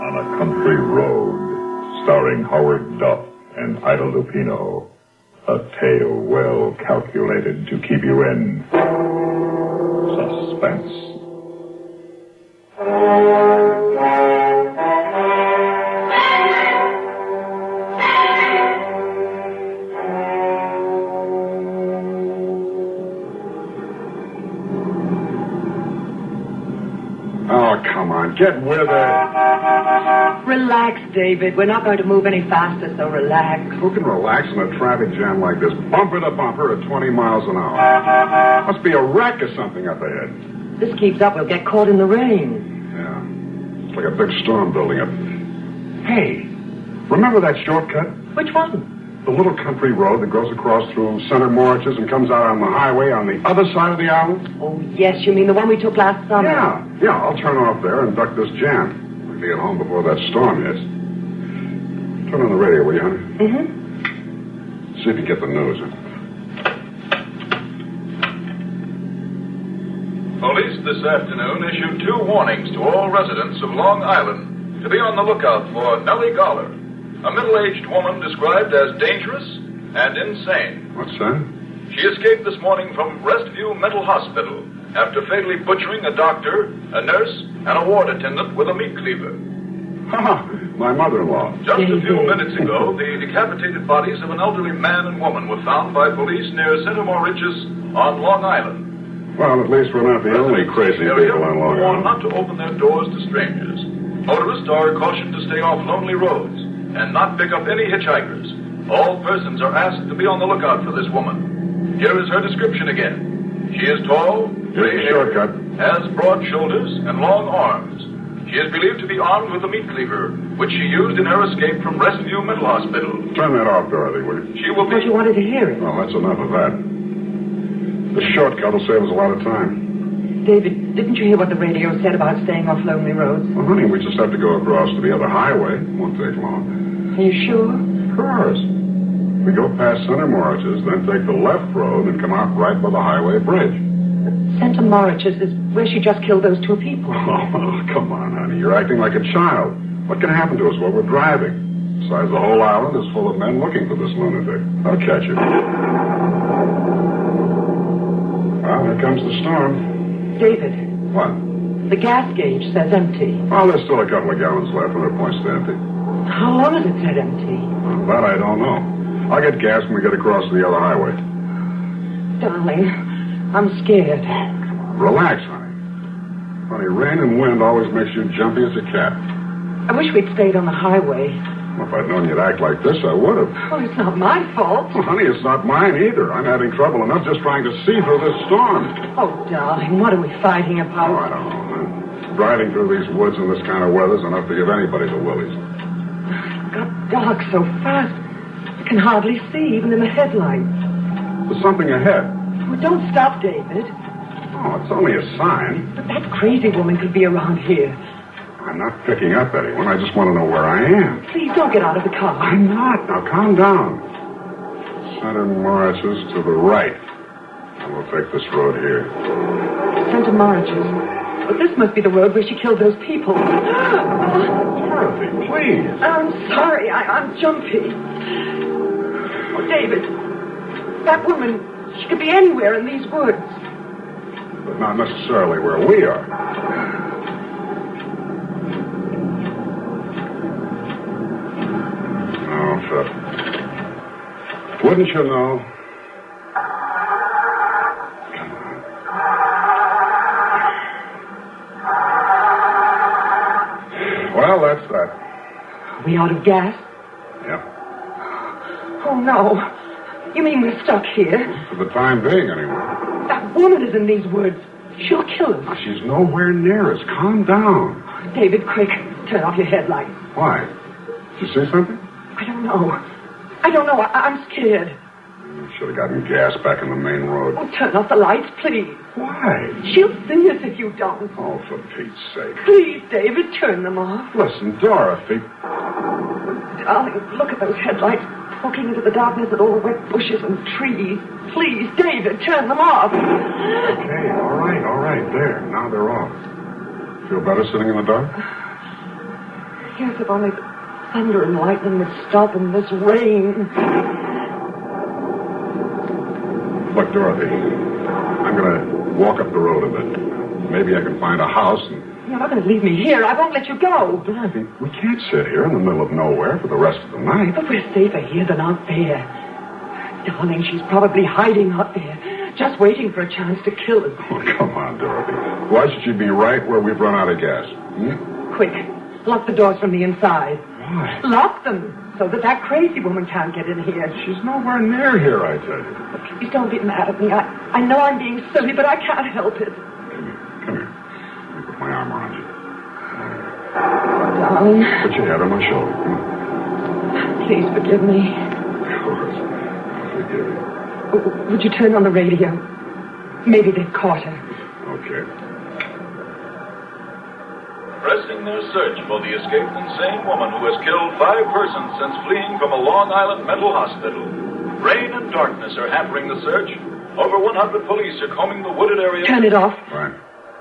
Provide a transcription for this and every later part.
On a Country Road, starring Howard Duff and Ida Lupino. A tale well calculated to keep you in suspense. Oh, come on, get with it. Relax, David. We're not going to move any faster, so relax. Who can relax in a traffic jam like this, bumper to bumper at 20 miles an hour? Must be a wreck or something up ahead. This keeps up, we'll get caught in the rain. Yeah, it's like a big storm building up. Hey, remember that shortcut? Which one? The little country road that goes across through Center Moriches and comes out on the highway on the other side of the island? Oh, yes, you mean the one we took last summer? Yeah, I'll turn off there and duck this jam. I'll be at home before that storm hits. Turn on the radio, will you, honey? Mm-hmm. See if you get the news. Police this afternoon issued 2 warnings to all residents of Long Island to be on the lookout for Nellie Goller, a middle-aged woman described as dangerous and insane. What's that? She escaped this morning from Restview Mental Hospital after fatally butchering a doctor, a nurse, and a ward attendant with a meat cleaver. Ha! My mother-in-law. Just a few minutes ago, the decapitated bodies of an elderly man and woman were found by police near Center Moriches on Long Island. Well, at least we're not the only crazy people on Long warned Island. not to open their doors to strangers. Motorists are cautioned to stay off lonely roads and not pick up any hitchhikers. All persons are asked to be on the lookout for this woman. Here is her description again. She is tall, gray-haired, has broad shoulders and long arms. She is believed to be armed with a meat cleaver, which she used in her escape from Restview Mental Hospital. Turn that off, Dorothy, will you? She will be... But you wanted to hear it. Well, that's enough of that. The shortcut will save us a lot of time. David, didn't you hear what the radio said about staying off lonely roads? Well, honey, we just have to go across to the other highway. It won't take long. Are you sure? Of course. We go past Center Moriches, then take the left road and come out right by the highway bridge. Center Moriches is where she just killed those 2 people. Oh, come on, honey. You're acting like a child. What can happen to us while we're driving? Besides, the whole island is full of men looking for this lunatic. I'll catch you. Well, here comes the storm. David. What? The gas gauge says empty. Oh, there's still a couple of gallons left and it points to empty. How long has it said empty? Well, that I don't know. I'll get gas when we get across to the other highway. Darling, I'm scared. Relax, honey. Honey, rain and wind always makes you jumpy as a cat. I wish we'd stayed on the highway. Well, if I'd known you'd act like this, I would have. Oh, it's not my fault. Well, honey, it's not mine either. I'm having trouble enough just trying to see through this storm. Oh, darling, what are we fighting Oh, about? I don't know, man. Driving through these woods in this kind of weather's enough to give anybody the willies. It got dark so fast. I can hardly see, even in the headlights. There's something ahead. Well, don't stop, David. Oh, it's only a sign. But that crazy woman could be around here. I'm not picking up anyone. I just want to know where I am. Please don't get out of the car. I'm not. Now, calm down. Center Moriches to the right. And we'll take this road here. Center Moriches. But this must be the road where she killed those people. Dorothy, please. I'm sorry. I'm jumpy. Oh, David. That woman, she could be anywhere in these woods. But not necessarily where we are. Oh, Phil. Wouldn't you know? Come on. Well, that's that. Are we out of gas? Yep. Oh, no. You mean we're stuck here? For the time being, anyway. That woman is in these woods. She'll kill us. Now, she's nowhere near us. Calm down. David, quick. Turn off your headlights. Why? Did you see something? I don't know. I'm scared. Should have gotten gas back in the main road. Oh, turn off the lights, please. Why? She'll see us if you don't. Oh, for Pete's sake. Please, David, turn them off. Listen, Dorothy. Darling, look at those headlights poking into the darkness at all the wet bushes and trees. Please, David, turn them off. Okay, all right. There. Now they're off. Feel better sitting in the dark? Yes, if only the thunder and lightning would stop in this rain. Look, Dorothy, I'm going to walk up the road a bit. Maybe I can find a house and... You're not going to leave me here. I won't let you go. Dorothy, we can't sit here in the middle of nowhere for the rest of the night. But we're safer here than out there. Darling, she's probably hiding out there, just waiting for a chance to kill us. Oh, come on, Dorothy. Why should she be right where we've run out of gas? Quick, lock the doors from the inside. Why? Lock them so that crazy woman can't get in here. She's nowhere near here, I tell you. Please don't get mad at me. I know I'm being silly, but I can't help it. Come here. Let me put my arm around you. Darling. Put your head on my shoulder. Please forgive me. Of course. I'll forgive you. Would you turn on the radio? Maybe they've caught her. Okay. Pressing their search for the escaped insane woman who has killed 5 persons since fleeing from a Long Island mental hospital. Rain and darkness are hampering the search. Over 100 police are combing the wooded area. Turn it off. Fine.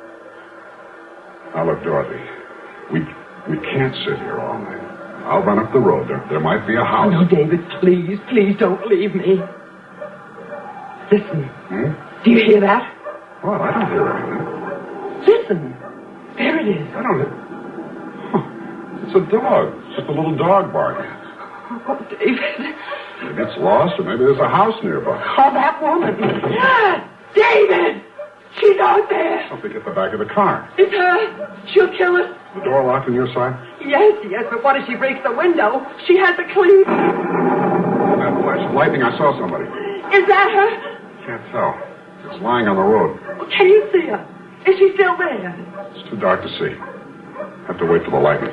Now, look, Dorothy. We can't sit here all night. I'll run up the road. There might be a house. Oh, no, David, please don't leave me. Listen. Do you hear that? What? I don't hear anything. Listen. There it is. I don't hear... Huh. It's a dog. It's just a little dog barking. Oh, David. Maybe it's lost, or maybe there's a house nearby. Oh, that woman. David! She's out there. Something at the back of the car. It's her. She'll kill us. The door locked on your side? Yes, but what if she breaks the window? She has the key. That flash of lightning, I saw somebody. Is that her? Can't tell. It's lying on the road. Can you see her? Is she still there? It's too dark to see. Have to wait for the lightning.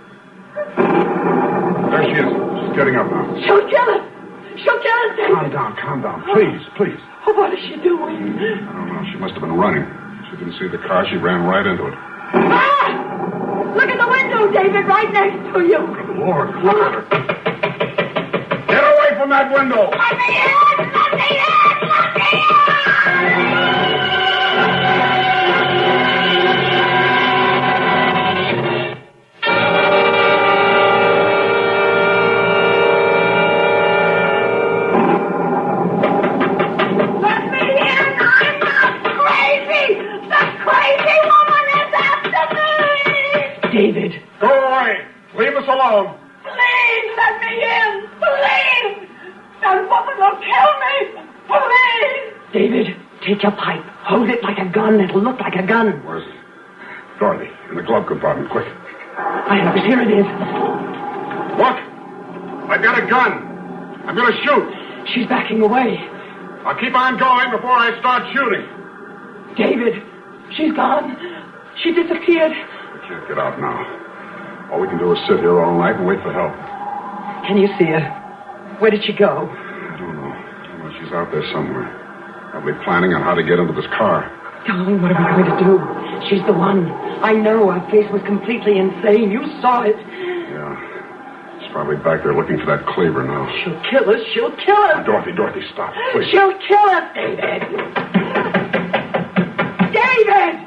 There she is. She's getting up now. She'll kill us. She'll kill us, David. Calm down. Please. Oh, what is she doing? I don't know. She must have been running. She didn't see the car. She ran right into it. Ah! Look at the window, David, right next to you. Good Lord, look at her. Get away from that window. Let me in! Let me in! Let me in! David. Go away. Leave us alone. Please, let me in. Please. That woman will kill me. Please. David, take your pipe. Hold it like a gun. It'll look like a gun. Where's it? Dorothy, in the glove compartment. Quick. I have it. Here it is. Look. I've got a gun. I'm going to shoot. She's backing away. I'll keep on going before I start shooting. David, she's gone. She disappeared. We can't get out now. All we can do is sit here all night and wait for help. Can you see her? Where did she go? I don't know. She's out there somewhere. Probably planning on how to get into this car. Darling, what are we going to do? She's the one. I know her face was completely insane. You saw it. Yeah. She's probably back there looking for that cleaver now. She'll kill us. She'll kill us. Dorothy, stop, please. She'll kill us, David. David!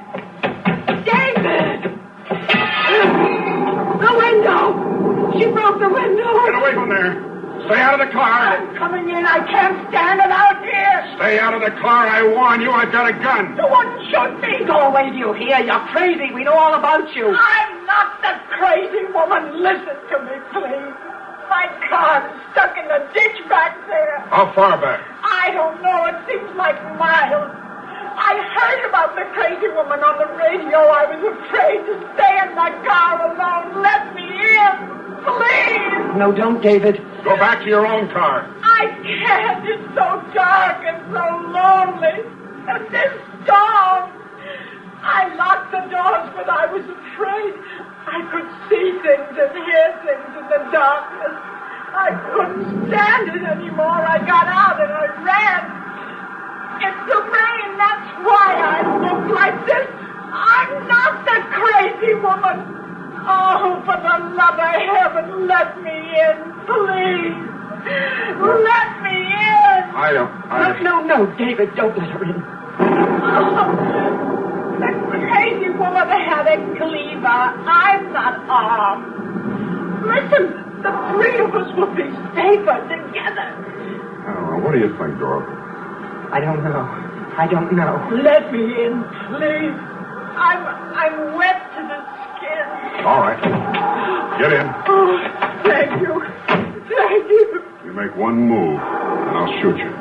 The window! She broke the window! Get away from there! Stay out of the car! I'm coming in. I can't stand it out here! Stay out of the car, I warn you. I've got a gun! You wouldn't shoot me! Go away, do you hear? You're crazy. We know all about you. I'm not the crazy woman. Listen to me, please. My car's stuck in the ditch back there. How far back? I don't know. It seems like miles. I heard about the crazy woman on the radio. I was afraid to stay in the car alone. Let me in, please. No, don't, David. Go back to your own car. I can't. It's so dark and so lonely. And this storm. I locked the doors, but I was afraid. I could see things and hear things in the darkness. I couldn't stand it anymore. I got out and I ran. It's the rain, that's why I look like this. I'm not the crazy woman. Oh, for the love of heaven, let me in, please. Let me in. No, David, don't let her in. Oh, the crazy woman had a cleaver. I'm not armed. Listen, the three of us will be safer together. I don't know. What do you think, Dorothy? I don't know. I don't know. Let me in, please. I'm wet to the skin. All right. Get in. Oh, thank you. Thank you. You make one move, and I'll shoot you.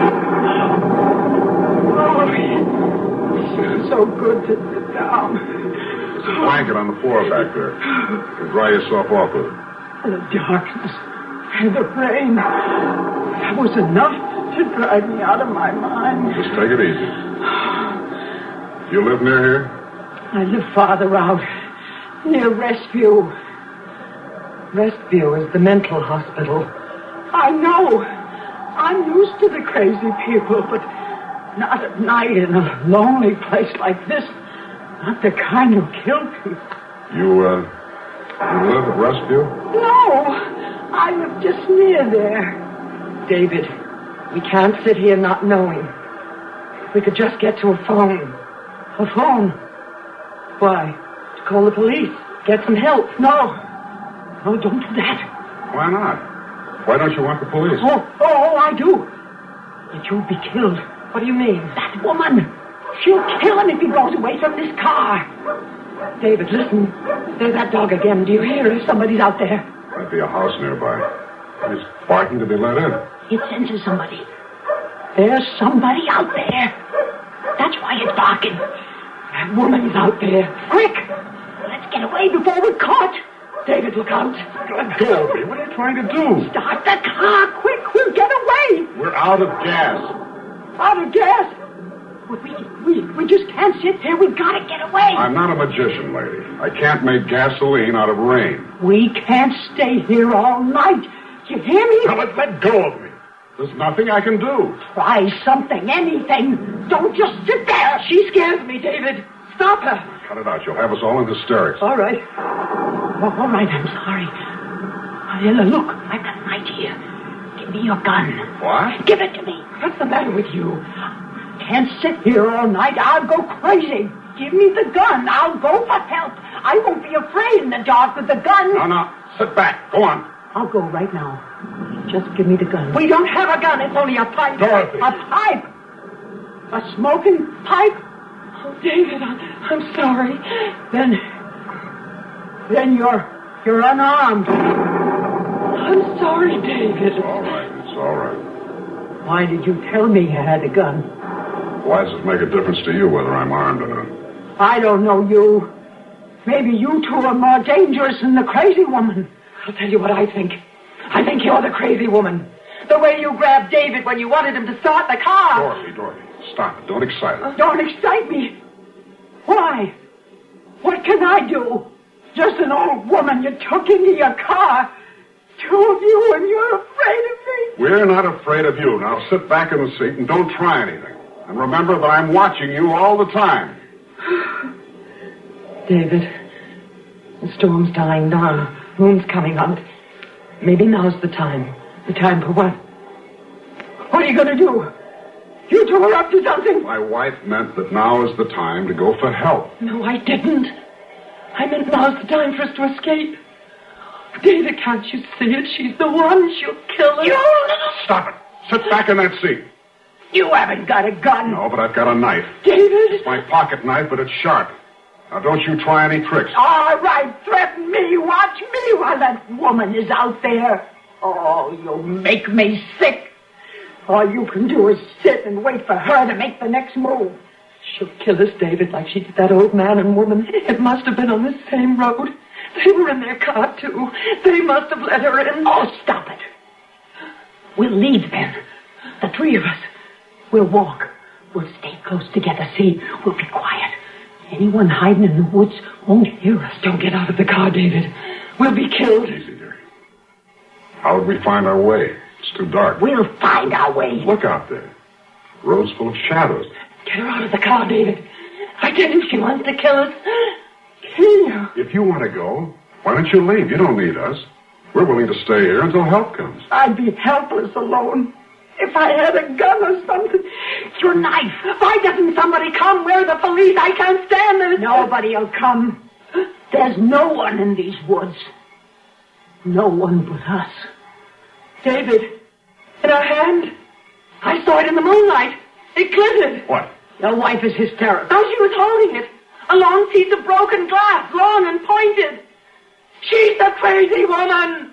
Oh, it feels so good to sit down. There's a blanket on the floor back there. You can dry yourself off with it. The darkness and the rain. That was enough to drive me out of my mind. Just take it easy. You live near here? I live farther out, near Rescue. Rescue is the mental hospital. I know. I'm used to the crazy people, but not at night in a lonely place like this. Not the kind who kill people. You live at Rescue? No, I live just near there. David, we can't sit here not knowing. If we could just get to a phone. A phone? Why? To call the police. Get some help. No, don't do that. Why not? Why don't you want the police? Oh, I do. But you'll be killed. What do you mean? That woman. She'll kill him if he goes away from this car. David, listen. There's that dog again. Do you hear it? Somebody's out there. Might be a house nearby. He's barking to be let in. It senses somebody. There's somebody out there. That's why it's barking. That woman's out there. Quick! Let's get away before we're caught. David, look out. Let go of me. What are you trying to do? Start the car, quick. We'll get away. We're out of gas. Out of gas? We just can't sit there. We've got to get away. I'm not a magician, lady. I can't make gasoline out of rain. We can't stay here all night. You hear me? Now let go of me. There's nothing I can do. Try something, anything. Don't just sit there. She scares me, David. Stop her. Cut it out. You'll have us all in hysterics. All right. All right, I'm sorry. Look, I've got an idea. Give me your gun. What? Give it to me. What's the matter with you? Can't sit here all night. I'll go crazy. Give me the gun. I'll go for help. I won't be afraid in the dark with the gun. No. Sit back. Go on. I'll go right now. Just give me the gun. We don't have a gun. It's only a pipe. Dorothy. A pipe? A smoking pipe? Oh, David, I'm sorry. Then you're unarmed. I'm sorry, David. It's all right. Why did you tell me you had a gun? Why does it make a difference to you whether I'm armed or not? I don't know you. Maybe you two are more dangerous than the crazy woman. I'll tell you what I think. I think you're the crazy woman. The way you grabbed David when you wanted him to start the car. Dorothy, stop it. Don't excite her. Don't excite me. Why? What can I do? Just an old woman you took into your car. Two of you, and you're afraid of me. We're not afraid of you. Now sit back in the seat and don't try anything. And remember that I'm watching you all the time. David, the storm's dying down. Moon's coming out. Maybe now's the time. The time for what? What are you going to do? You two are up to something. My wife meant that now is the time to go for help. No, I didn't. I meant now's the time for us to escape. David, can't you see it? She's the one. She'll kill us. You little... Stop it. Sit back in that seat. You haven't got a gun. No, but I've got a knife. David! It's my pocket knife, but it's sharp. Now, don't you try any tricks. All right, threaten me. Watch me while that woman is out there. Oh, you make me sick. All you can do is sit and wait for her to make the next move. She'll kill us, David, like she did that old man and woman. It must have been on the same road. They were in their car, too. They must have let her in. Oh, stop it. We'll leave then. The three of us. We'll walk. We'll stay close together. See, we'll be quiet. Anyone hiding in the woods won't hear us. Don't get out of the car, David. We'll be killed. Easy, dear. How would we find our way? It's too dark. We'll find our way. Look out there. The road's full of shadows. Get her out of the car, David. I tell you, she wants to kill us. Kill you. If you want to go, why don't you leave? You don't need us. We're willing to stay here until help comes. I'd be helpless alone. If I had a gun or something. Your knife. Why doesn't somebody come? We're the police. I can't stand this. Nobody'll come. There's no one in these woods. No one but us. David, in her hand. I saw it in the moonlight. It glittered. What? Your wife is hysterical. Now she was holding it. A long piece of broken glass, long and pointed. She's the crazy woman.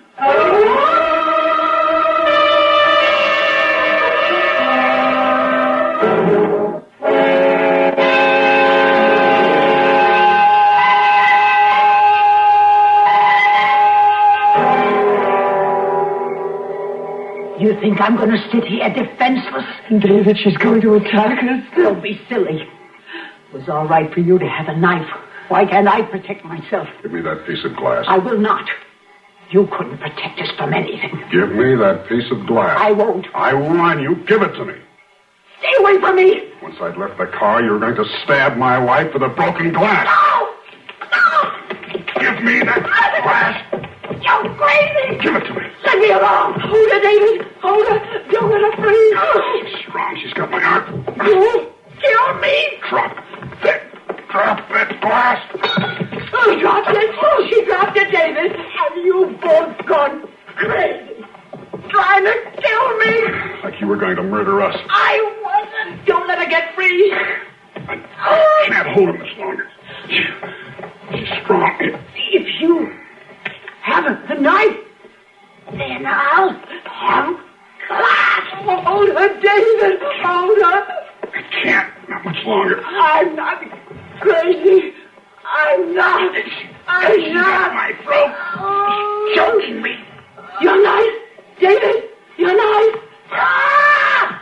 You think I'm going to sit here defenseless? David, she's going to attack us. Don't be silly. It was all right for you to have a knife. Why can't I protect myself? Give me that piece of glass. I will not. You couldn't protect us from anything. Give me that piece of glass. I won't. I warn you, give it to me. Stay away from me. Once I'd left the car, you were going to stab my wife with a broken glass. No! No! Give me that glass. You're crazy! Give it to me. Let me alone! Hold her, David. Hold her. Don't let her free. She's strong. She's got my arm. You kill me! Drop that glass. Oh, she dropped it. Oh, she dropped it, David. Have you both gone crazy? Trying to kill me? Like you were going to murder us. I wasn't. Don't let her get free. I can't hold him much longer. She's strong. If you have a knife, then I'll have glass. Hold her, David. Hold her. I can't. Not much longer. I'm not crazy. I'm not. She's got my throat. She's choking me. Your knife. David, your knife. Ah!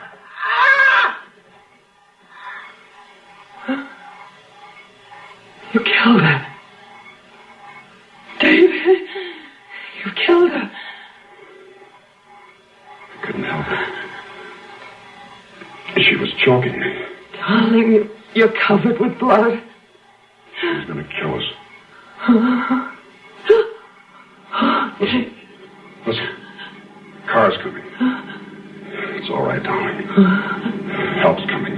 Ah! You killed her. David, you killed her. I couldn't help it. She was choking me. Darling, you're covered with blood. She was going to kill us. Listen. Car's coming. It's all right, darling. Help's coming.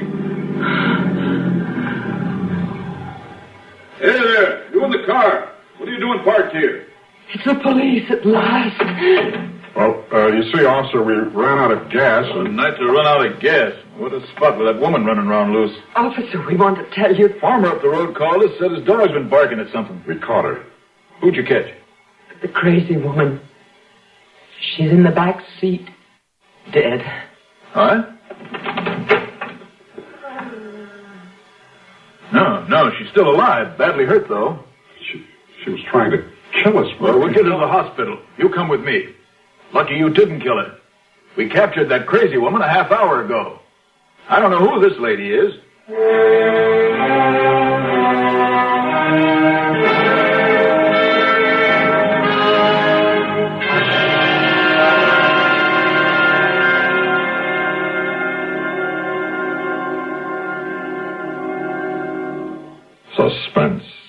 Hey there, you in the car. What are you doing parked here? It's the police at last. Well, you see, officer, we ran out of gas. A night to run out of gas. What a spot with that woman running around loose. Officer, we want to tell you. Farmer up the road called us, said his dog's been barking at something. We caught her. Who'd you catch? The crazy woman. She's in the back seat. Dead. Huh? No, she's still alive. Badly hurt, though. She was trying to kill us. Well, we'll get her to the hospital. You come with me. Lucky you didn't kill her. We captured that crazy woman a half hour ago. I don't know who this lady is. Suspense